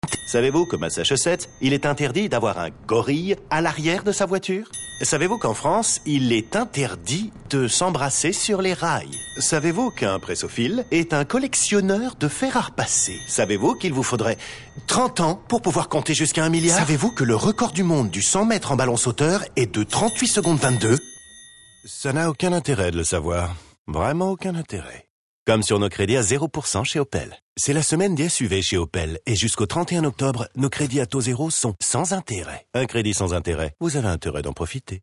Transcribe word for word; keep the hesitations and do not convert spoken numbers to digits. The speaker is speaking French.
Savez-vous qu'au Massachusetts, il est interdit d'avoir un gorille à l'arrière de sa voiture? Savez-vous qu'en France, il est interdit de s'embrasser sur les rails? Savez-vous qu'un pressophile est un collectionneur de fer à repasser? Savez-vous qu'il vous faudrait trente ans pour pouvoir compter jusqu'à un milliard? Savez-vous que le record du monde du cent mètres en ballon sauteur est de trente-huit secondes vingt-deux? Ça n'a aucun intérêt de le savoir. Vraiment aucun intérêt. Comme sur nos crédits à zéro pour cent chez Opel. C'est la semaine des S U V chez Opel et jusqu'au trente et un octobre, nos crédits à taux zéro sont sans intérêt. Un crédit sans intérêt, vous avez intérêt d'en profiter.